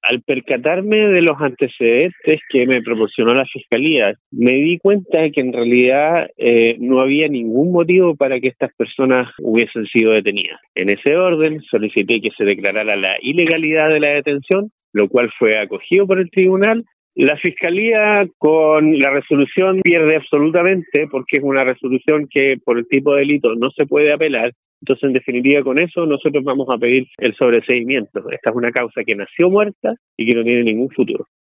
Al percatarme de los antecedentes que me proporcionó la Fiscalía, me di cuenta de que en realidad no había ningún motivo para que estas personas hubiesen sido detenidas. En ese orden, solicité que se declarara la ilegalidad de la detención, lo cual fue acogido por el tribunal. La Fiscalía con la resolución pierde absolutamente porque es una resolución que por el tipo de delito no se puede apelar. Entonces, en definitiva, con eso nosotros vamos a pedir el sobreseimiento. Esta es una causa que nació muerta y que no tiene ningún futuro.